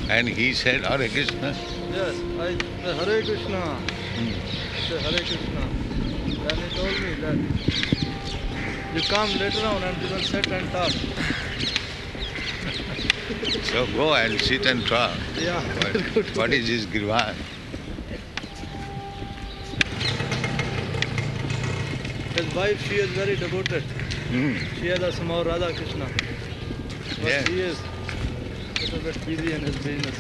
And he said, Hare Krishna. Yes, I said Hare Krishna. Hmm. I said Hare Krishna. Then he told me that you come later on and we will sit and talk. So go and sit and talk. Yeah. What is his grievance? His wife, she is very devoted. Hmm. She has a small Radha Krishna. But Yeah. he is a little bit busy in his business.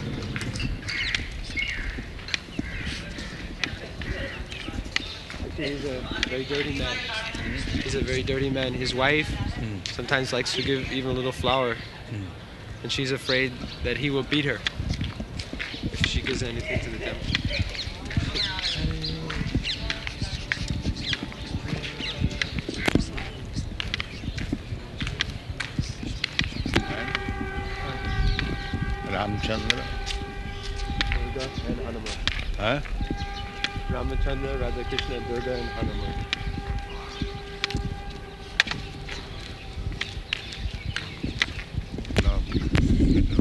He's a very dirty man. He's a very dirty man. His wife sometimes likes to give even a little flour, and she's afraid that he will beat her if she gives anything to the temple. Ramchandra. Durga and Hanuman. Huh? Ramachandra, Radhakrishna, Durga, and Hanuman. No.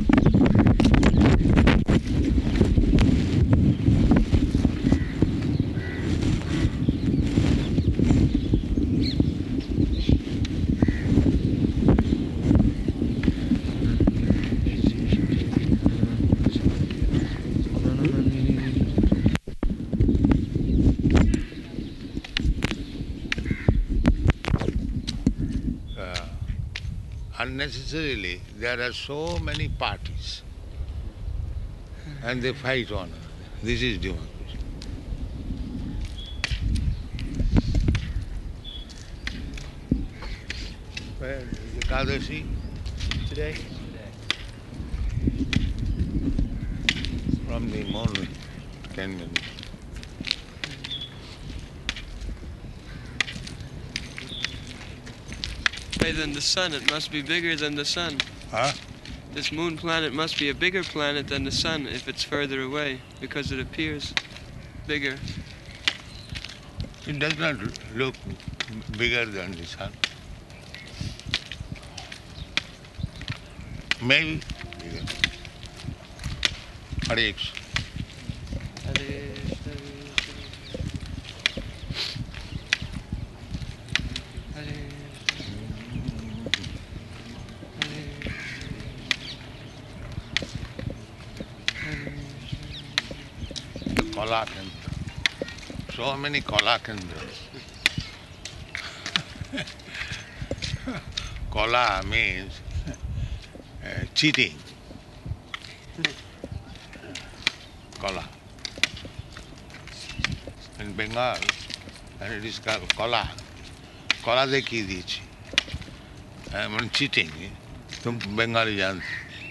Unnecessarily, there are so many parties and they fight one another. This is democracy. Where is Ekadashi? Today? From the morning, 10 minutes. Hey, than the sun, it must be bigger than the sun. Huh? This moon planet must be a bigger planet than the sun if it's further away, because it appears bigger. It does not look bigger than the sun. Maybe bigger. Hare Krishna. The Kala Kendra. So many Kala Kendras. Kala means cheating. Kala. In Bengal, and it is called Kala. Kala dekhi dichi. I mean cheating. Tum Bengali jante.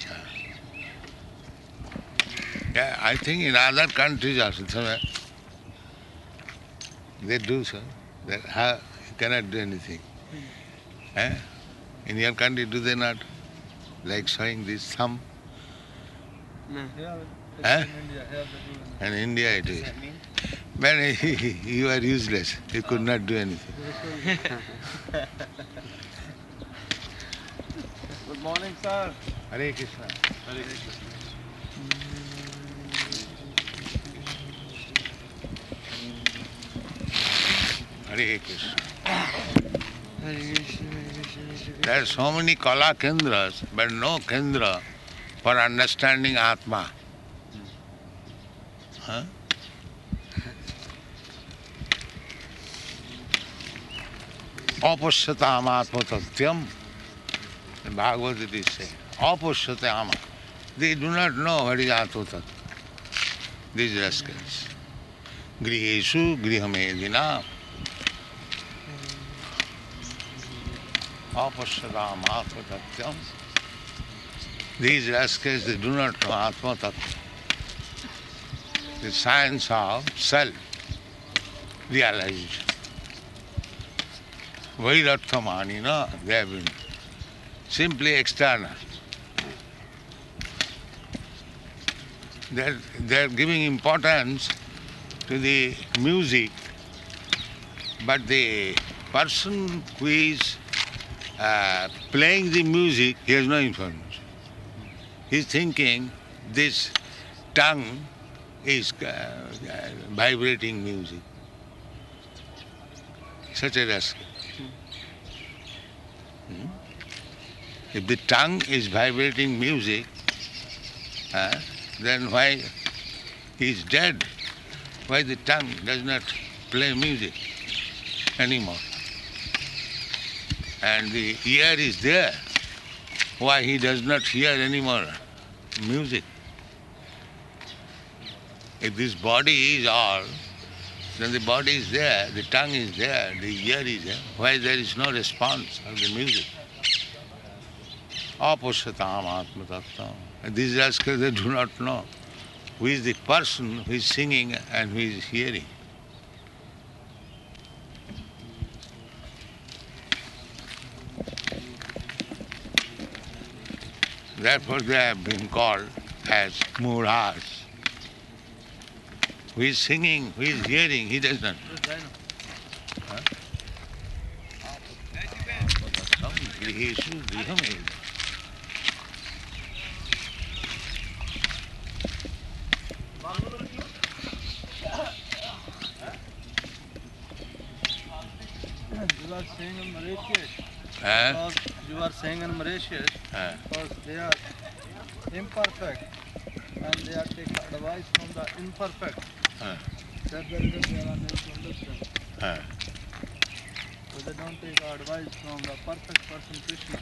Yeah, I think in other countries also, they do so. They have, you cannot do anything. Eh? In your country, do they not? Like showing this thumb? No. Yeah, Eh? in India, yeah, they do. In India it is. Man, you are useless. You could not do anything. Good morning, sir. Hare Krishna. Hare Krishna. Hare Krishna. There are so many Kala Kendras, but no Kendra for understanding Atma. Huh? Apashyatam Atma Tatyam. In Bhagavad it is saying, Apashyatam. They do not know what is Atma Tattva. These rascals. Griheshu Grihamedina. Apashyatam Atma Tatyam. These rascals, they do not know Atma Tattva. The science of self-realization. Vairarthamanina, they have been simply external. They are giving importance to the music, but the person who is playing the music, he has no information. He is thinking this tongue is vibrating music. Such a rascal. If the tongue is vibrating music, then why he is dead? Why the tongue does not play music anymore? And the ear is there. Why he does not hear anymore music? If this body is all, then the body is there, the tongue is there, the ear is there. Why there is no response of the music? Apushatam atmatattvam. These rascals, they do not know who is the person who is singing and who is hearing. Therefore they have been called as murhas. Who is singing, who is hearing, he does not know. Grihesu grihamev. You are saying in Mauritius. Huh? You are saying in Mauritius because they are imperfect and they are taking advice from the imperfect. That's the reason they are unable to understand. So they don't take advice from the perfect person, Krishna.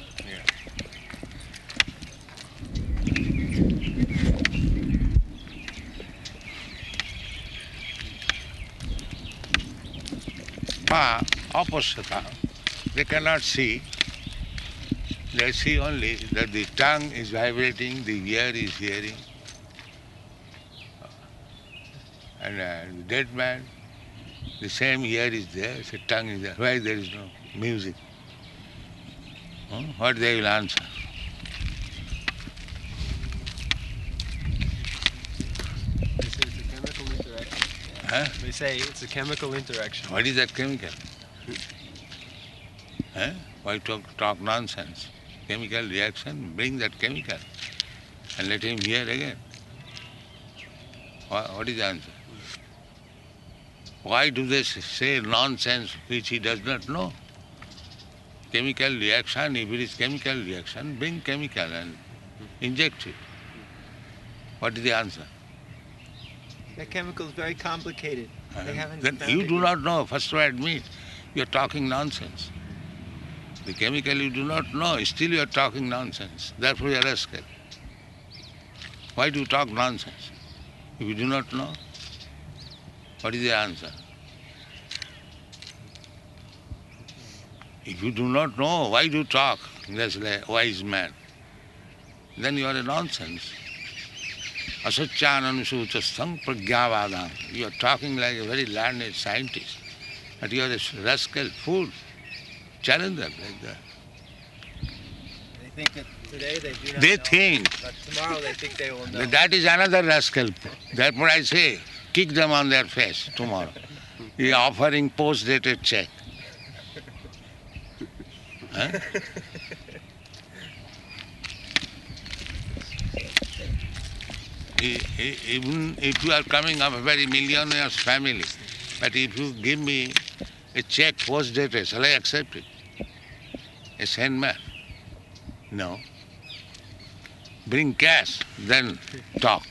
Opposite. They cannot see. They see only that the tongue is vibrating, the ear is hearing. And the dead man, the same ear is there, the tongue is there. Why there is no music? What they will answer? They say it's a chemical interaction. What is that chemical? Why talk nonsense? Chemical reaction, bring that chemical and let him hear again. What is the answer? Why do they say nonsense which he does not know? Chemical reaction, if it is chemical reaction, bring chemical and inject it. What is the answer? That chemical is very complicated. They haven't Then found you it do yet. not know. First I admit, you are talking nonsense. The chemical you do not know, still you are talking nonsense. Therefore you are rascal. Why do you talk nonsense? If you do not know, what is the answer? If you do not know, why do you talk? That's like a wise man. Then you are a nonsense. Asacchananusuchastham pragyavadam. You are talking like a very learned scientist. But you are a rascal, fool. Challenge them like that. They think that today they do not They know, think. but tomorrow they think they will know. That is another rascal. Therefore I say, kick them on their face tomorrow. He is offering post-dated check. Huh? Even if you are coming of a very millionaire's family, but if you give me a check post-dated, shall I accept it? A sane man? No. Bring cash, then talk.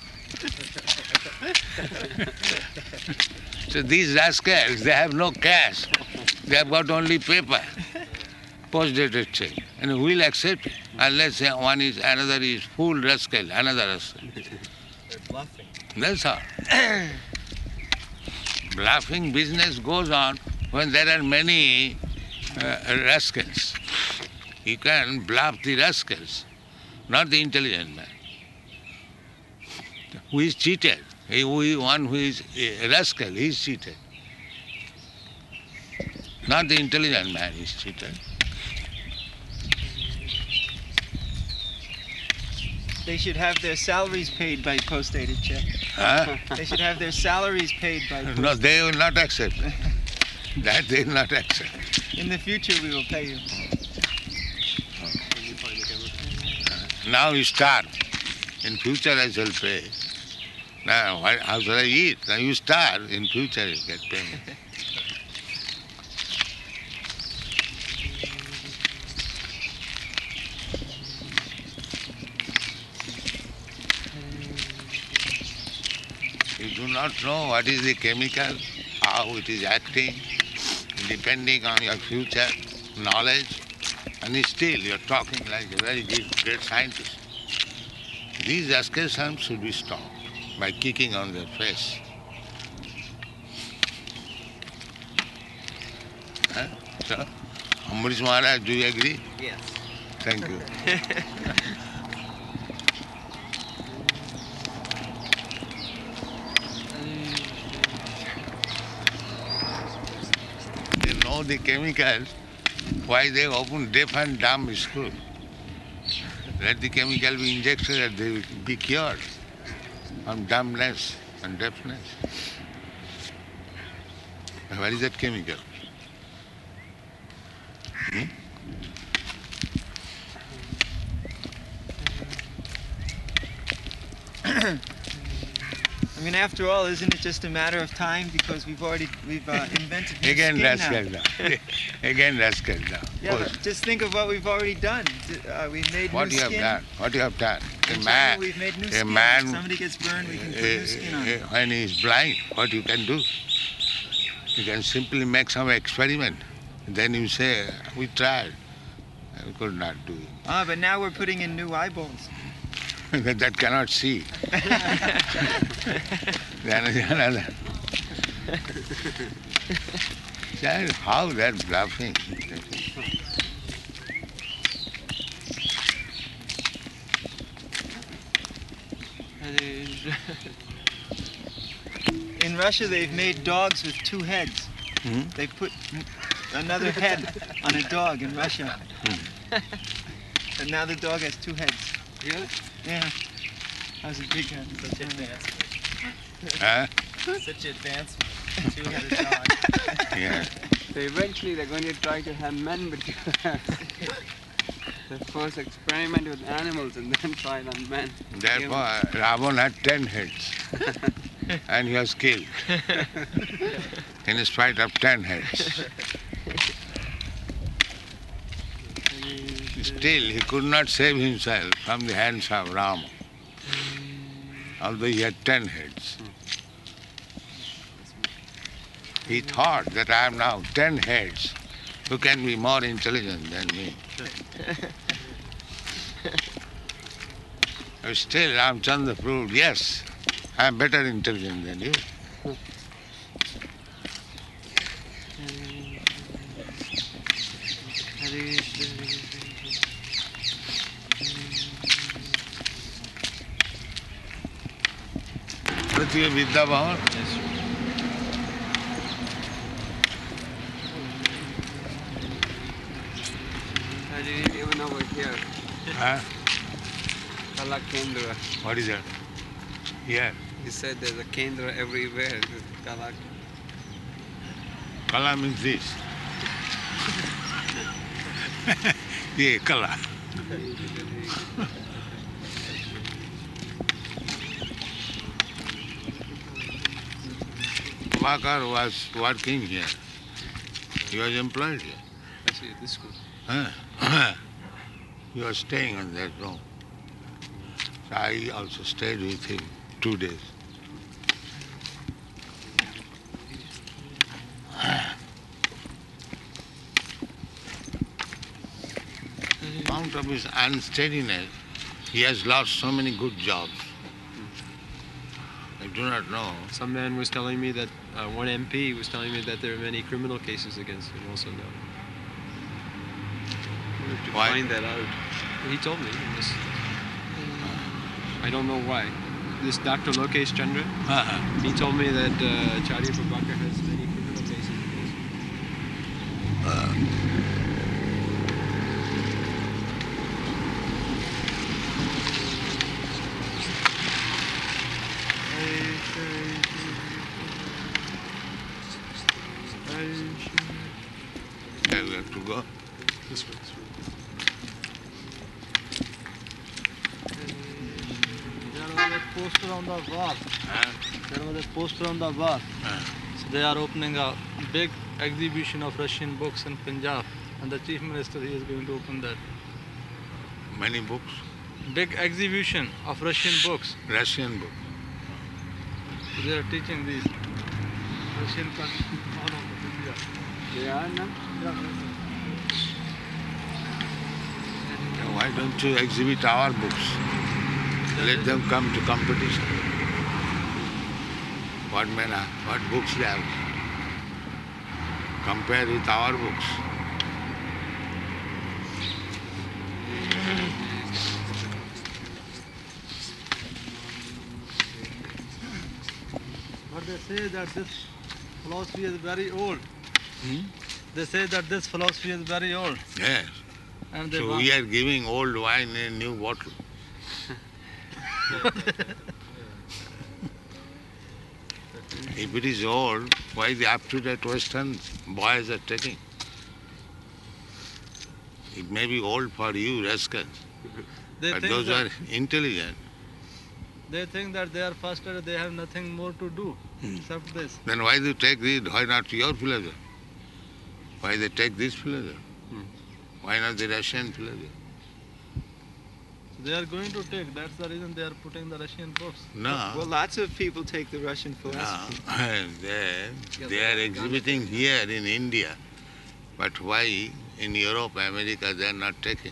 So these rascals, they have no cash. They have got only paper, post-dated check. And who will accept it? Unless another is fool rascal, another rascal. They're bluffing. That's all. Bluffing business goes on when there are many rascals. You can bluff the rascals, not the intelligent man. Who is cheated? One who is a rascal, he is cheated. Not the intelligent man is cheated. They should have their salaries paid by post-dated check. Huh? They should have their salaries paid by No, they will not accept. That they will not accept. In the future we will pay you. Now you start. In future I shall pay. Now, how shall I eat? Now you starve, in future you get payment. You do not know what is the chemical, how it is acting, depending on your future knowledge, and still you are talking like a very great scientist. These escapades should be stopped by kicking on their face. So, Amrish Maharaj, do you agree? Yes. Thank you. They know the chemicals, why they open deaf and dumb school. Let the chemical be injected and they will be cured from dumbness and deafness. What is that chemical? I mean, after all, isn't it just a matter of time because we've invented new Again, skin rascal now? now. Again, rascal now. Yeah, but just think of what we've already done. We've made What new you skin. have done? What you have done? In China, we've made new skin. man, If somebody gets burned, we can put new skin on it. when he is blind, what you can do? You can simply make some experiment. Then you say, we tried. We could not do it. Ah, but now we're putting in new eyeballs. That cannot see. Then is another. Child, how they're bluffing. In Russia, they've made dogs with two heads. Hmm? They put another head on a dog in Russia. And now the dog has two heads. Really? Yeah. That was a big head. Such advancement. Huh? Such advancement. Two-headed dog. Yeah. So eventually they're going to try to have men with the first experiment with animals and then try it on men. Therefore, Ravan had 10 heads. And he was killed. In spite of 10 heads. Still, he could not save himself from the hands of Rama. Although he had 10 heads. He thought that I have now 10 heads. Who can be more intelligent than me? But still, Ramchandra proved, yes, I am better intelligent than you. Prithvi Vidya Bhavan? Even over here, Huh? Kala Kendra. What is that? Yeah. He said there's a Kendra everywhere. Kala. Kala means this. Yeah, Kala. Prabhakar was working here. He was employed here. I see at this school. Huh? He was staying in that room. So I also stayed with him 2 days. Out of his unsteadiness, he has lost so many good jobs. I do not know. Some man was telling me that one MP was telling me that there are many criminal cases against him also now. We have to Why? find that out. He told me. I don't know why. This Dr. Lokesh Chandra, he told me that Acharya Prabhakar has many criminal cases against him. Yeah, we have to go. This way. poster on the wall. Huh? There was a poster on the wall. So they are opening a big exhibition of Russian books in Punjab, and the Chief Minister he is going to open that Many books, big exhibition of Russian books. Russian books. So they are teaching these Russian culture all over India. They are now. Why don't you exhibit our books? Let them come to competition. What books they have? Compare with our books. But they say that this philosophy is very old. They say that this philosophy is very old. Yes. And they So want, we are giving old wine in a new bottle. If it is old, why the up-to-date Western boys are taking? It may be old for you, rascals, they but think those that, are intelligent. they think that they are faster, they have nothing more to do except this. Then why do you take this? Why not your philosophy? Why they take this philosophy? Why not the Russian philosophy? They are going to take, that's the reason they are putting the Russian books. No. Well, lots of people take the Russian philosophy. No. They are exhibiting here in India. But why in Europe, America, they are not taking?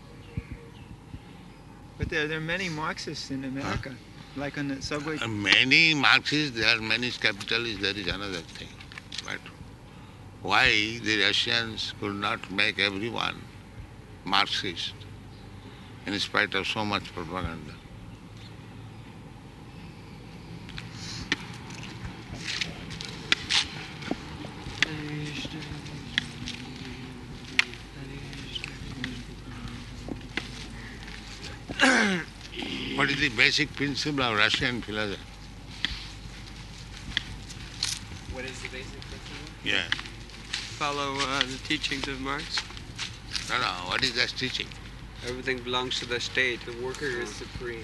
But there are many Marxists in America, like on the subway. Many Marxists, there are many capitalists, there is another thing. But why the Russians could not make everyone Marxist in spite of so much propaganda? What is the basic principle of Russian philosophy? What is the basic principle? Yeah. Follow the teachings of Marx. No, what is that teaching? Everything belongs to the state. The worker is supreme.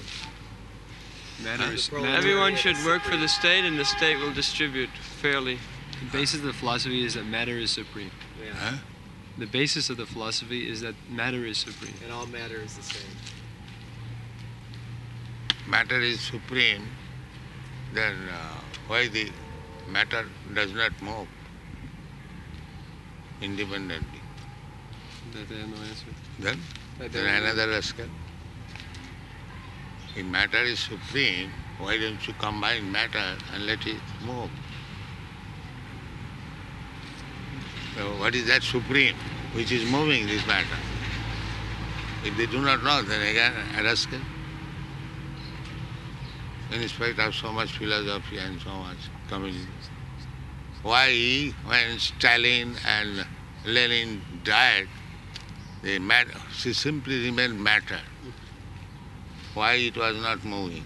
Everyone should work for the state, and the state will distribute fairly. The basis of the philosophy is that matter is supreme. Yeah. Huh? The basis of the philosophy is that matter is supreme. And all matter is the same. Matter is supreme, then why the matter does not move independently? That they have no answer. Then another rascal. If matter is supreme, why don't you combine matter and let it move? So what is that supreme which is moving this matter? If they do not know, then again a rascal. In spite of so much philosophy and so much communism. Why, when Stalin and Lenin died, she simply remained matter. Why it was not moving?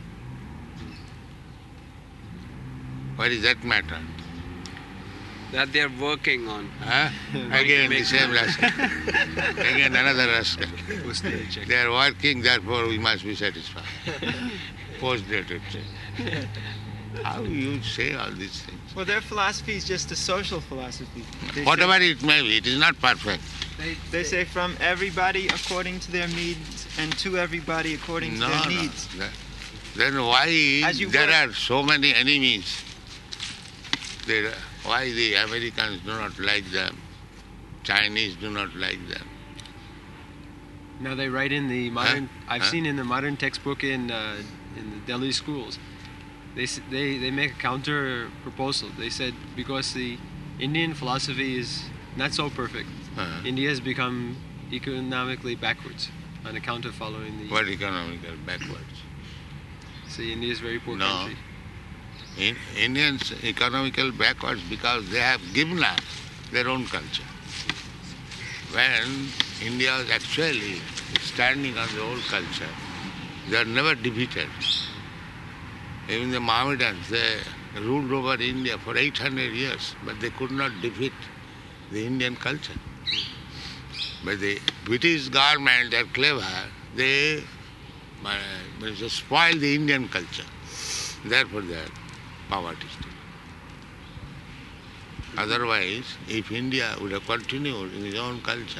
What is that matter? That they're working on. Huh? Again the same rascal. Again another rascal. They are working, therefore we must be satisfied. Post-dated thing. How you say all these things? Well, their philosophy is just a social philosophy. Whatever it may be, it is not perfect. They say from everybody according to their needs and to everybody according to their needs. Then why As you there work- are so many enemies? Why the Americans do not like them? Chinese do not like them. Now they write in the modern. I've Huh? seen in the modern textbook in the Delhi schools. They make a counter proposal. They said because the Indian philosophy is not so perfect, India has become economically backwards on account of following the. What economical backwards? See, India is a very poor No. country. Indians economical backwards because they have given up their own culture. When India was actually standing on the old culture, they are never defeated. Even the Mohammedans, they ruled over India for 800 years, but they could not defeat the Indian culture. But the British government, they are clever, they spoil the Indian culture. Therefore they are poverty still. Otherwise, if India would have continued in its own culture,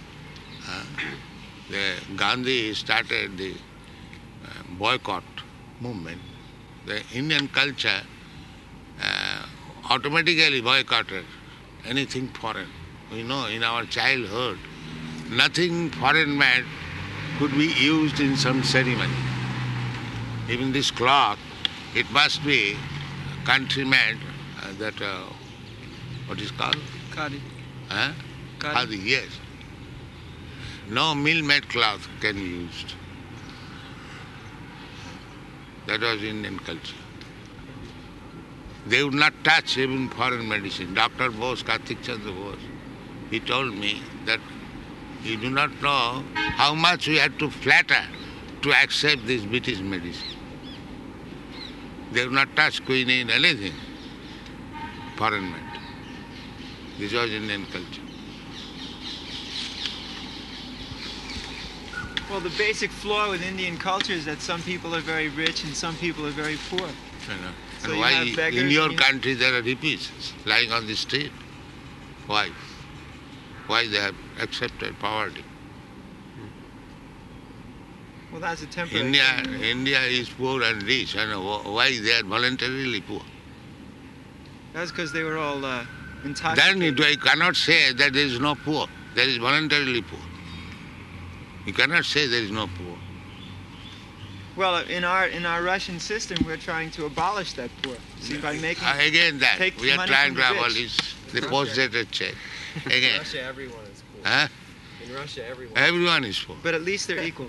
Gandhi started the boycott movement. The Indian culture automatically boycotted anything foreign. We know in our childhood, nothing foreign made could be used in some ceremony. Even this cloth, it must be country-made, what is called? Khadi. Huh? Khadi. Khadi, yes. No mill-made cloth can be used. That was Indian culture. They would not touch even foreign medicine. Dr. Bose, Karthik Chandra Bose, he told me that you do not know how much we had to flatter to accept this British medicine. They would not touch quinine, anything foreign made. This was Indian culture. Well, the basic flaw with Indian culture is that some people are very rich and some people are very poor. So And you why have beggars in your and you- country there are hippies lying on the street? Why? Why they have accepted poverty? Well, that's a temporary India is poor and rich, and why they are voluntarily poor? That's because they were all Then intoxicated. I cannot say that there is no poor. There is voluntarily poor. You cannot say there is no poor. Well, in our Russian system, we're trying to abolish that poor. See, by making Again that, take we are money trying from to the rich. abolish the post-dated check. In Again, Russia, everyone is poor. huh? In Russia, everyone. Everyone is poor. But at least they're equal.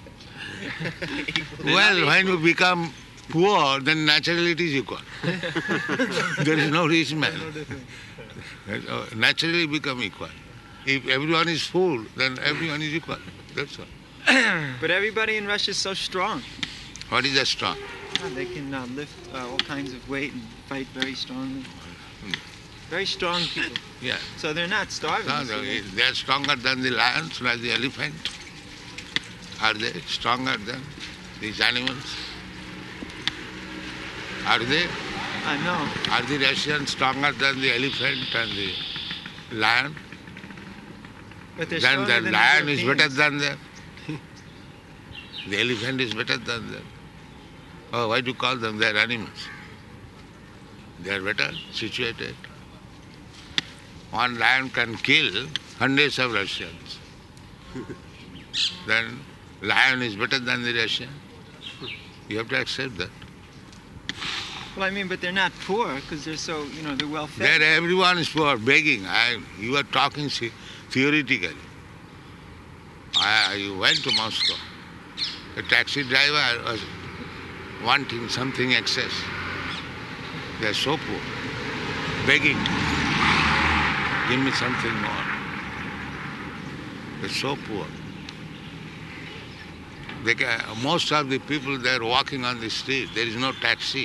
Well, when you become poor, then naturally it is equal. There is no rich man. Naturally become equal. If everyone is full, then everyone is equal. That's all. But everybody in Russia is so strong. What is the strong? They can lift all kinds of weight and fight very strongly. Very strong people. Yeah. So they're not starving. No, so they- they are stronger than the lions, like the elephant. Are they stronger than these animals? Are they? I know. Are the Russians stronger than the elephant and the lion? But they're Then stronger the than lion is better Europeans. than them. The elephant is better than them. Oh, why do you call them? They are animals. They are better situated. One lion can kill hundreds of Russians. Then lion is better than the Russian. You have to accept that. Well, I mean, but they're not poor because they're so, they're well fed. There everyone is poor, begging. You are talking theoretically. I went to Moscow. A taxi driver was wanting something excess. They are so poor, begging, give me something more. They are so poor. Most of the people they are walking on the street. There is no taxi.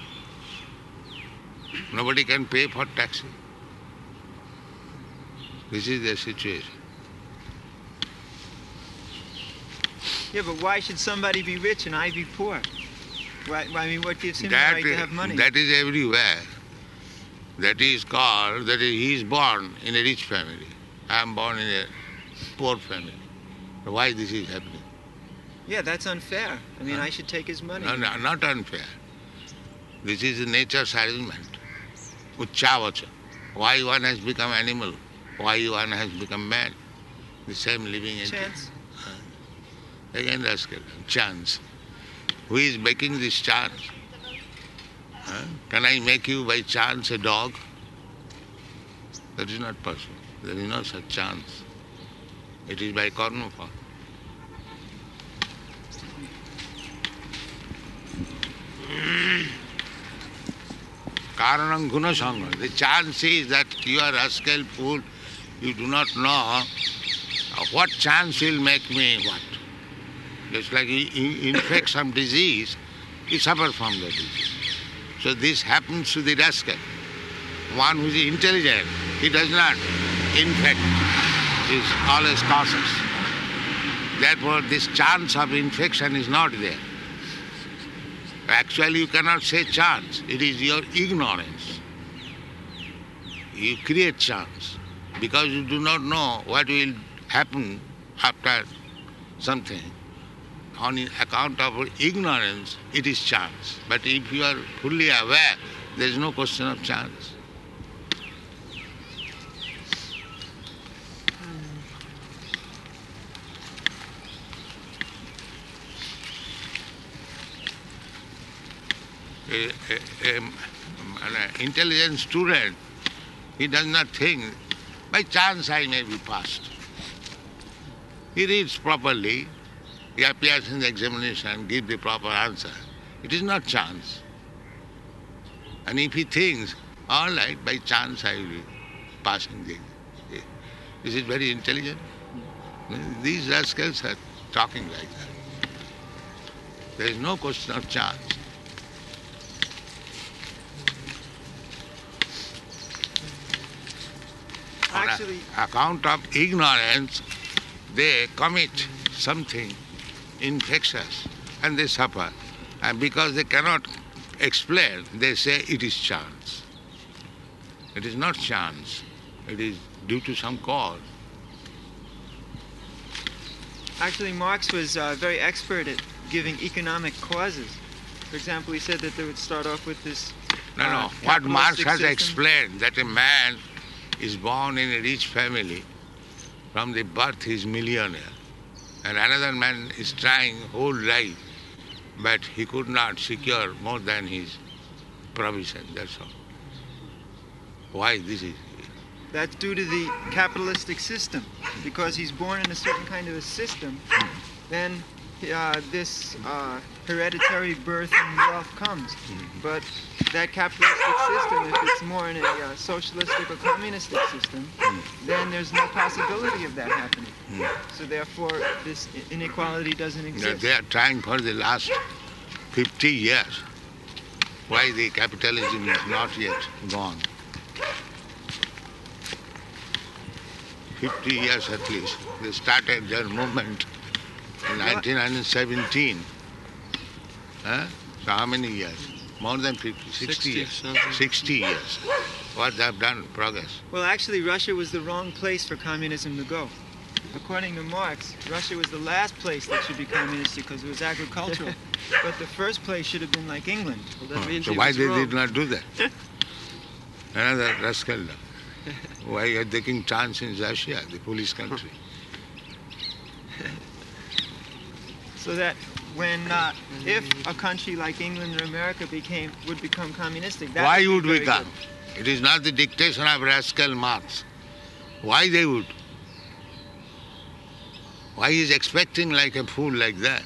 Nobody can pay for taxi. This is their situation. Yeah, but why should somebody be rich and I be poor? Why, I mean, what gives him the right to have money? That is everywhere. That is called, he is born in a rich family. I am born in a poor family. Why this is happening? Yeah, that's unfair. I mean, I should take his money. No, not unfair. This is nature's arrangement. Uchavacha. Why one has become animal? Why one has become man? The same living entity. Chance. Again, rascal. Chance. Who is making this chance? Can I make you by chance a dog? That is not possible. There is no such chance. It is by karma fall. Karanam guna sangha. The chance is that you are rascal fool. You do not know what chance will make me what. Just like you infect some disease, you suffer from the disease. So this happens to the rascal. One who is intelligent, he does not infect, he is always cautious. Therefore, this chance of infection is not there. Actually, you cannot say chance. It is your ignorance. You create chance because you do not know what will happen after something. On account of ignorance, it is chance. But if you are fully aware, there is no question of chance. An intelligent student, he does not think, by chance I may be passed. He reads properly, he appears in the examination, gives the proper answer. It is not chance. And if he thinks, all right, by chance I will be passing this is very intelligent. These rascals are talking like that. There is no question of chance. Actually, On account of ignorance, they commit something infectious and they suffer. And because they cannot explain, they say it is chance. It is not chance. It is due to some cause. actually, Marx was very expert at giving economic causes. For example, he said that they would start off with this. No. What Marx capitalistic has system. explained, that a man is born in a rich family, from the birth he is millionaire, and another man is trying whole life, but he could not secure more than his provision, that's all. Why this is? That's due to the capitalistic system. Because he's born in a certain kind of a system, then this hereditary birth and wealth comes. But that capitalistic system, if it's more in a socialistic or communistic system, then there's no possibility of that happening. So therefore, this inequality doesn't exist. They are trying for the last 50 years. Why the capitalism is not yet gone? 50 years at least. They started their movement in 1917. Huh? So how many years? More than 50, 60 years. something. 60 years. What they have done, progress. Well, actually, Russia was the wrong place for communism to go. According to Marx, Russia was the last place that should be communistic because it was agricultural. But the first place should have been like England. Well, that means So he why was they wrong. did not do that? Another rascal. Why are they taking chance in Russia, the police country? So that when, if a country like England or America would become communistic, that Why would would be we very come? good. It is not the dictation of rascal Marx. Why they would? Why he is expecting like a fool like that?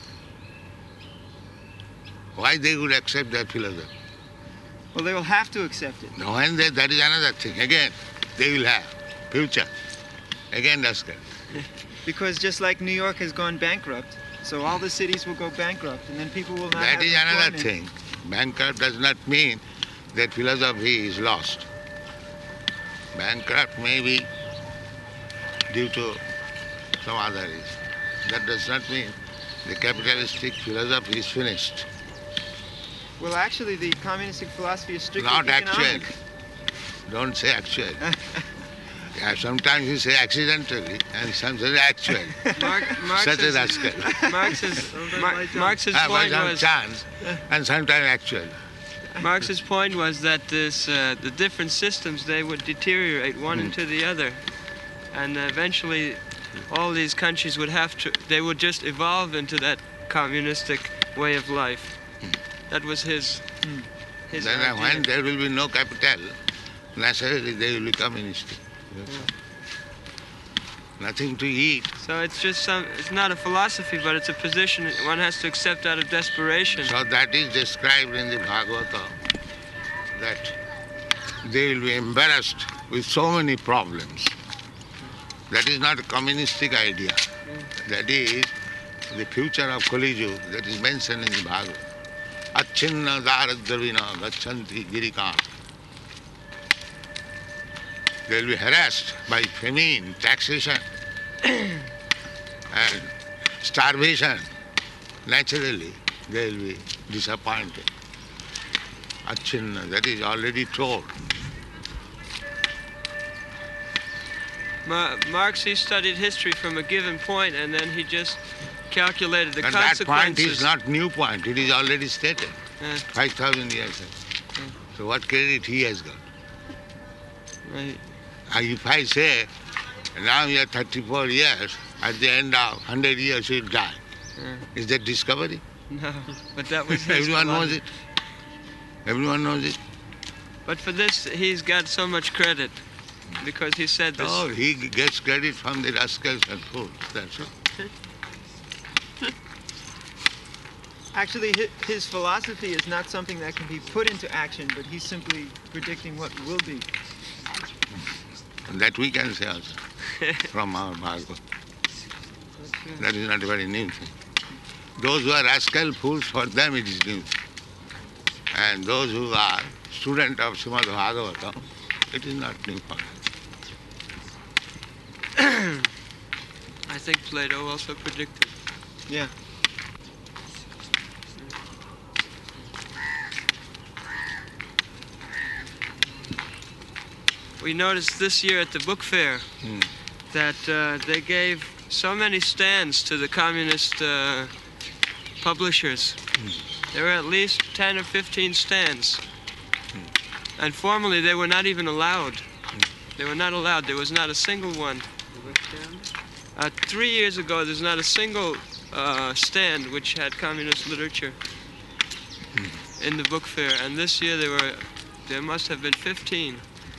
Why they would accept that philosophy? Well, they will have to accept it. Now, when that is another thing. Again, they will have future. Again, rascal. Because just like New York has gone bankrupt, so all the cities will go bankrupt, and then people will not have That is another employment. thing. Bankrupt does not mean that philosophy is lost. Bankrupt may be due to some other reason. That does not mean the capitalistic philosophy is finished. Well, actually, the communistic philosophy is strictly Not economic. actually. Don't say actually. Yeah, sometimes you say accidentally and sometimes actually. Such a rascal. Marx's By point some was chance and sometimes actually. Marx's point was that this the different systems, they would deteriorate one into the other, and eventually all these countries would they would just evolve into that communistic way of life. That was his Then idea. when there will be no capital, naturally they will be communistic. Nothing to eat. So it's just it's not a philosophy, but it's a position one has to accept out of desperation. So that is described in the Bhagavata, that they will be embarrassed with so many problems. That is not a communistic idea. That is the future of Kali Yuga that is mentioned in the Bhagavata. Achinna daradravina gachanti girika. They will be harassed by famine, taxation, and starvation, naturally. they will be disappointed. Achinna, that is already told. Marx, he studied history from a given point and then he just calculated the And that point consequences. is not new point, it is already stated. Yeah. 5,000 years ago. So what credit he has got? Right. If I say, now you are 34 years, at the end of 100 years you will die. Yeah. Is that discovery? No, but that was his Everyone knows philosophy. it. Everyone knows it. But for this, he's got so much credit because he said this. Oh, he gets credit from the rascals and fools, that's all. Actually, his philosophy is not something that can be put into action, but he's simply predicting what will be. And that we can say also from our Bhagavad. That is not a very new thing. Those who are rascal fools, for them it is new. And those who are student of Srimad Bhagavatam, it is not new for them. I think Plato also predicted. Yeah. We noticed this year at the book fair that they gave so many stands to the communist publishers. There were at least 10 or 15 stands. And formerly they were not even allowed. They were not allowed. There was not a single one. 3 years ago, there's not a single stand which had communist literature in the book fair. And this year there must have been 15.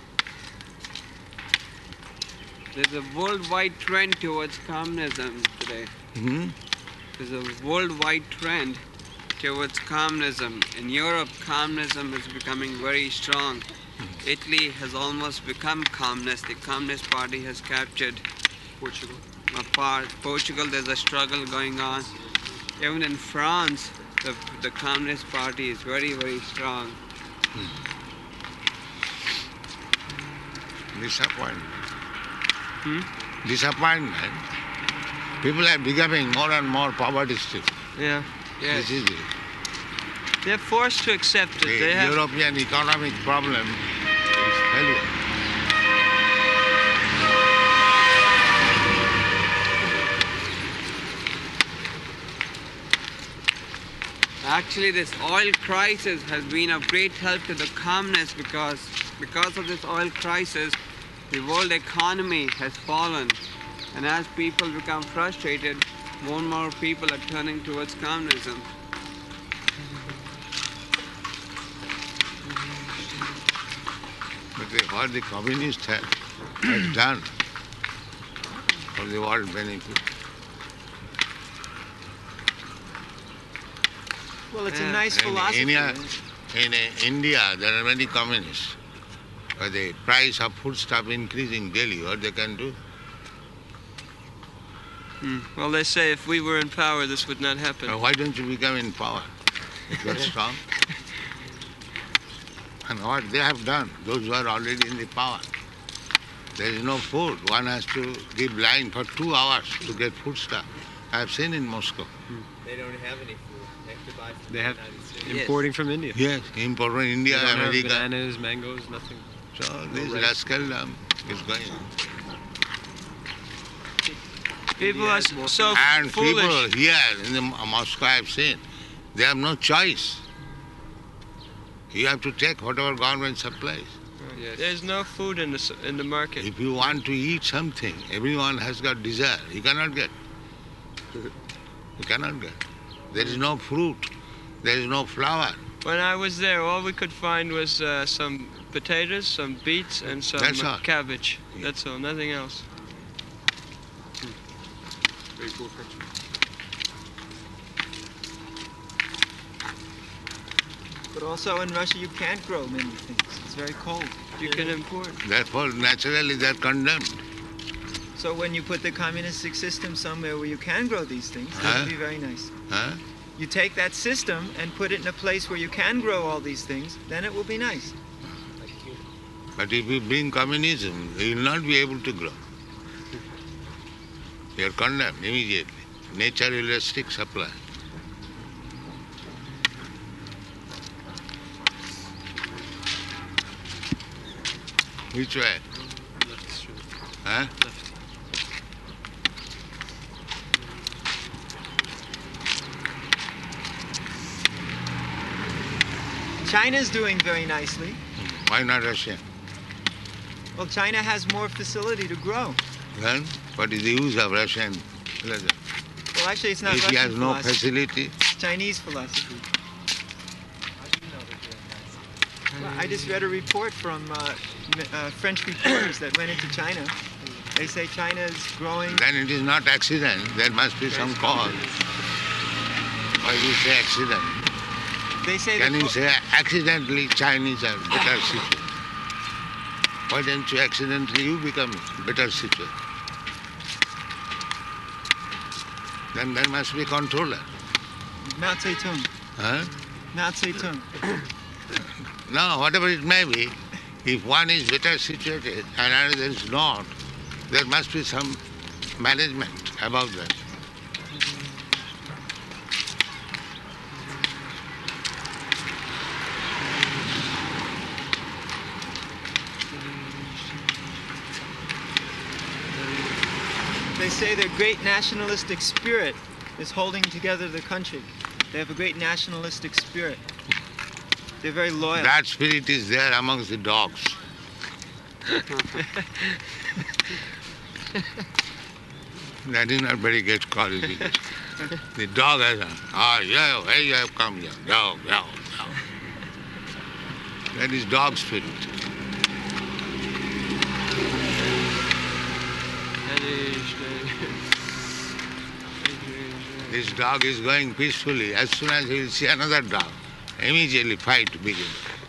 There's a worldwide trend towards communism today. There's a worldwide trend towards communism. In Europe, communism is becoming very strong. Italy has almost become communist. The Communist Party has captured Portugal. Portugal, there's a struggle going on. Even in France, the Communist Party is very, very strong. Disappointment. Disappointment. People are becoming more and more poverty-stricken. Yeah. This is it. They're forced to accept it. The They have. European economic problem is failure. Actually, this oil crisis has been of great help to the communists because of this oil crisis, the world economy has fallen. And as people become frustrated, more and more people are turning towards communism. But what the communists have done for the world benefit. Well, it's a nice In philosophy. India, there are many communists. But the price of foodstuff increasing daily, what they can do? Well, they say if we were in power, this would not happen. Why don't you become in power? You are strong. And what they have done, those who are already in the power, there is no food. One has to give line for 2 hours to get foodstuff. I have seen in Moscow. They don't have any food. They have to buy from They have the United States. importing from India. Yes, import from India, They don't have America. bananas, mangoes, nothing. So this rascaldom is going on. People are so And foolish. people here in the Moscow I have seen, they have no choice. You have to take whatever government supplies. There's no food in the market. If you want to eat something, everyone has got desire. You cannot get. You cannot get. There is no fruit. There is no flour. When I was there, all we could find was some potatoes, some beets, and some That's all. cabbage. That's all, nothing else. Very poor country. But also in Russia, you can't grow many things. It's very cold. You can import. Therefore, naturally, they are condemned. So when you put the communistic system somewhere where you can grow these things, that would be very nice. Huh? You take that system and put it in a place where you can grow all these things, then it will be nice. But if you bring communism, you will not be able to grow. You are condemned immediately. Nature will restrict supply. Which way? Left street. Huh? Left. China's doing very nicely. Why not Russia? Well, China has more facility to grow. Then, what is the use of Russian leather? Well, actually, it's not If Russian he has no philosophy. facility, It's Chinese philosophy. Well, I just read a report from French reporters that went into China. They say China is growing. then it is not accident. There must be some cause. Why do you say accident? They say Can that you say accidentally Chinese are better situated? Why don't you accidentally you become better situated? Then there must be controller. Mao Zedong. Huh? Mao Zedong. No, whatever it may be, if one is better situated and another is not, there must be some management about that. They say their great nationalistic spirit is holding together the country. They have a great nationalistic spirit. They're very loyal. That spirit is there amongst the dogs. That is not very good quality. The dog has yeah, hey, you have come here. Dog, dog, dog. That is dog spirit. This dog is going peacefully. As soon as he will see another dog, immediately fight begins.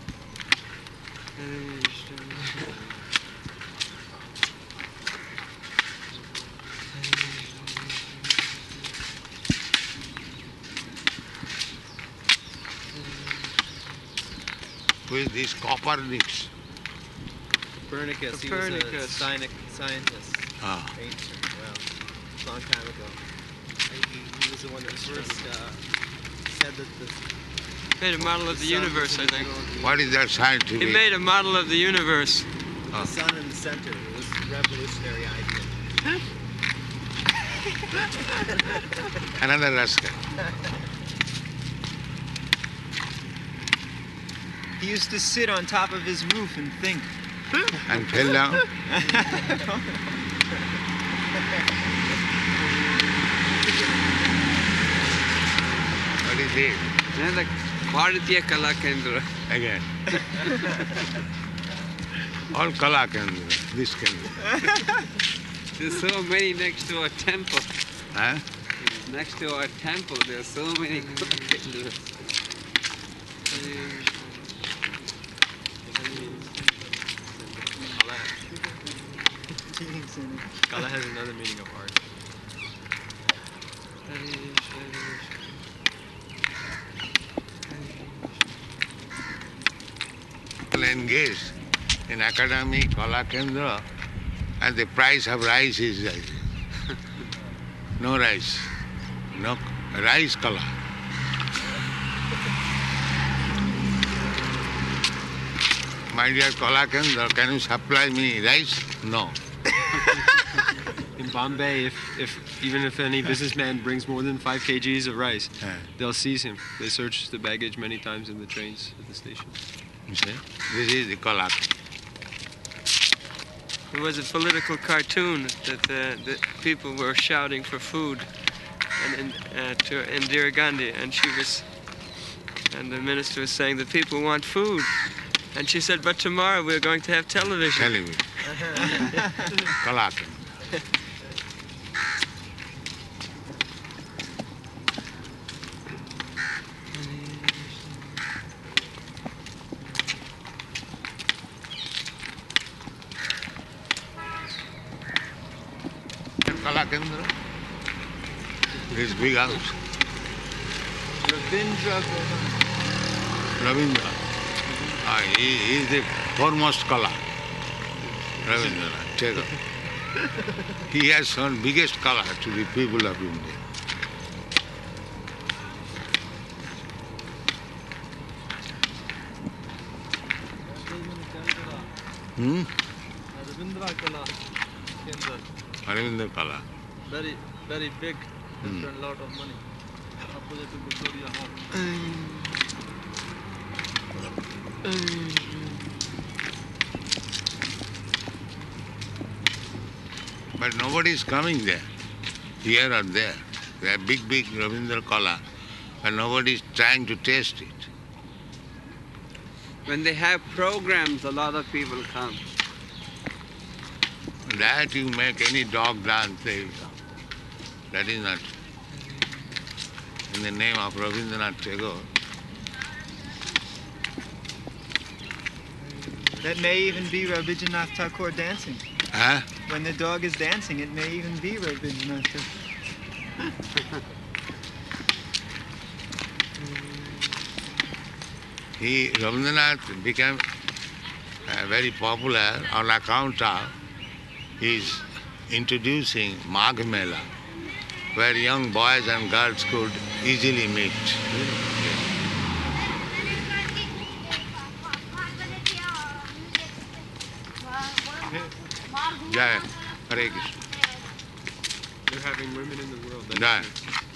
Who is this Copernicus? Copernicus. He was a scientist. Ah. Ancient. Well, a long time ago. He was the one that first said that the Made a model of the universe, I think. What is that scientific? He made a model of the universe. the sun in the center. It was a revolutionary idea. Another rascal. He used to sit on top of his roof and think. And fell down. What is it? The Bharatiya Kala Kendra. Again. All Kala Kendra, this Kendra. There's so many next to our temple. Huh? Next to our temple, there's so many Kala Kendras. Kala has another meaning of art. Engaged in academy, Kala Kendra, and the price of rice is no rice, no rice Kala. My dear Kala Kendra, can you supply me rice? No. In Bombay, if any businessman brings more than 5 kgs of rice, they'll seize him. They search the baggage many times in the trains at the station. You see? This is the Kala. There was a political cartoon that the people were shouting for food, and to Indira Gandhi, and the minister was saying the people want food, and she said, but tomorrow we're going to have television. Television. Kala. Kala Kendra. This big house. Ravindra Ravindra. He is the foremost Kala. Ravindra. Check out. He has shown biggest Kala to the people of India. Rabindra Kala Kendra. Aravinda Kala. Very, very big. They spend a lot of money. Opposite to Victoria Hall. But nobody is coming there, here or there. They are big, big Rabindra Kala, but nobody is trying to taste it. When they have programs, a lot of people come. That you make any dog dance, they will come. That is not in the name of Rabindranath Tagore. That may even be Rabindranath Tagore dancing. Huh? When the dog is dancing, it may even be Rabindranath Tagore. Rabindranath became very popular on account of his introducing Magh Mela, where young boys and girls could easily meet. Jai, Hare Krishna. They're having women in the world. That's Jai. it.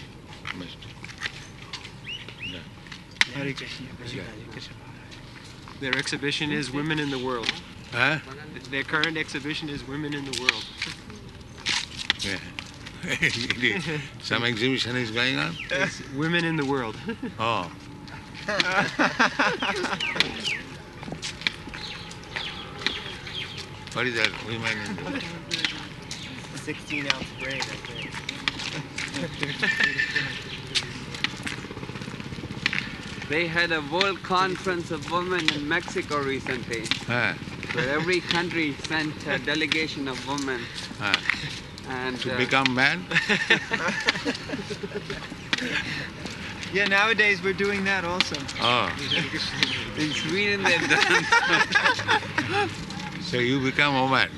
Hare Krishna. Their exhibition is Women in the World. Huh? Their current exhibition is Women in the World. Yeah. Some exhibition is going on? It's Women in the World. Oh. What is that? Women in the 16-ounce brain, I think. They had a world conference of women in Mexico recently, Huh? where every country sent a delegation of women. Huh? And To become man? Yeah, nowadays we're doing that also. Oh. in Sweden they've done. So you become a woman.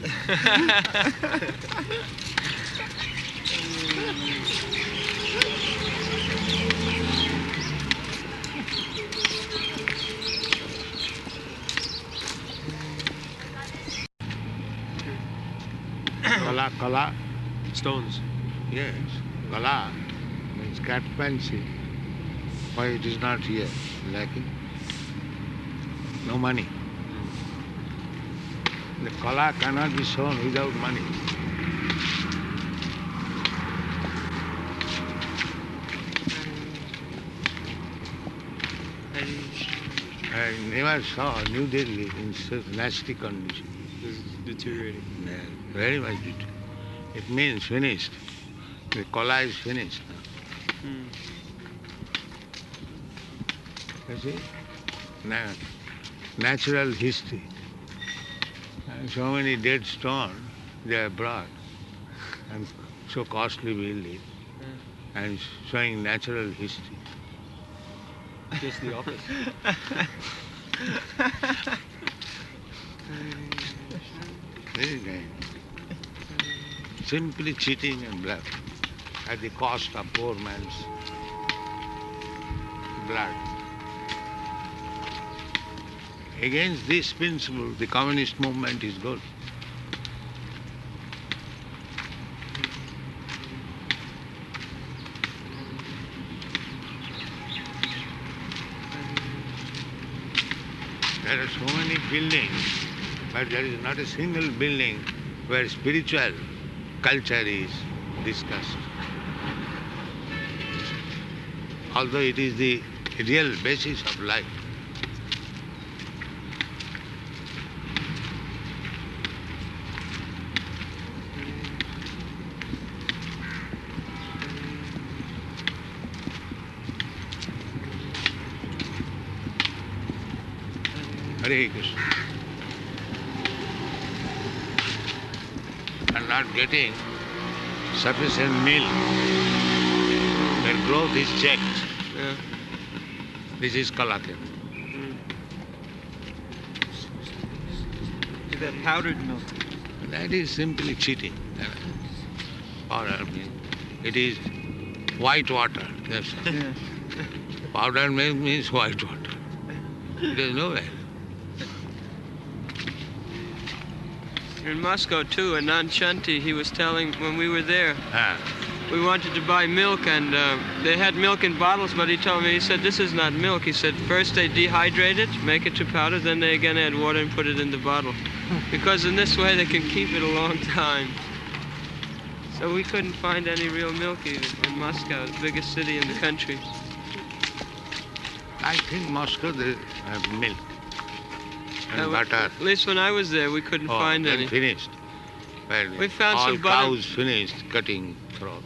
Kala. Stones. Yes. Kala means craftsmanship. Why it is not here? Lacking? No money. The Kala cannot be shown without money. I never saw New Delhi in such nasty condition. It's deteriorating. Yeah, very much it. It means finished. The Kala is finished now. You see? Natural history. And so many dead stones they are brought and so costly building and showing natural history. Just the opposite. Very nice. Simply cheating and bluff at the cost of poor man's blood. Against this principle, the communist movement is good. There are so many buildings, but there is not a single building where spiritual culture is discussed. Although it is the real basis of life. Hare Krishna. And not getting sufficient milk. Their growth is checked. Yeah. This is Kalakir. Is that powdered milk? That is simply cheating. Powder milk. It is white water. That's all. Yeah. Powder milk means white water. It is nowhere. In Moscow too, and Nanshanti, he was telling when we were there, Ah. we wanted to buy milk, and they had milk in bottles, but he told me, he said, this is not milk. He said, first they dehydrate it, make it to powder, then they again add water and put it in the bottle. Because in this way they can keep it a long time. So we couldn't find any real milk even in Moscow, the biggest city in the country. I think Moscow they have milk and butter. At least when I was there, we couldn't find then any. finished. Well, We found all some butter. cows finished cutting throat.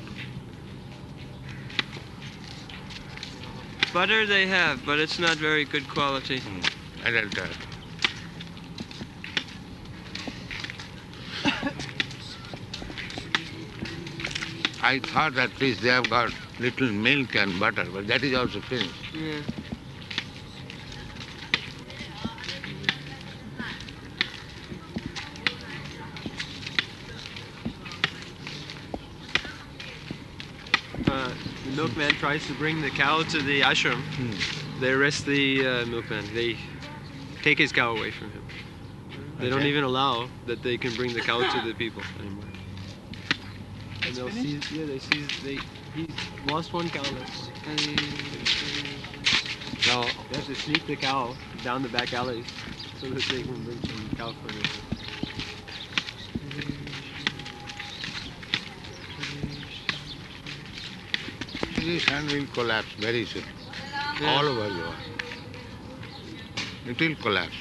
Butter they have, but it's not very good quality. Adulterated. I thought at least they have got little milk and butter, but that is also finished. Yeah. The milkman tries to bring the cow to the ashram. They arrest the milkman. They take his cow away from him. They don't Okay. even allow that they can bring the cow to the people anymore. And they'll seize, he's lost one cow. So, They have to sneak the cow down the back alleys so that they can bring some cow from it. this hand will collapse very soon. All over the world. It will collapse.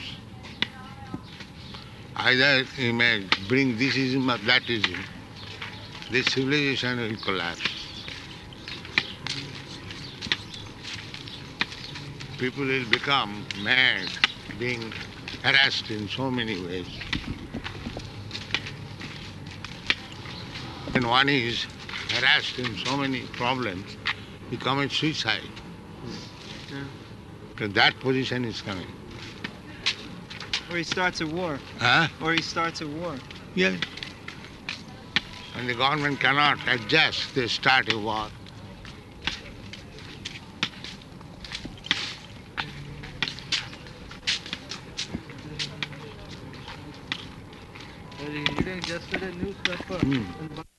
Either you may bring this ism or that ism. This civilization will collapse. People will become mad, being harassed in so many ways. When one is harassed in so many problems, he commits suicide. So that position is coming. Or he starts a war. Huh? Or he starts a war. Yes. When the government cannot adjust, they start a war. Reading yesterday newspaper.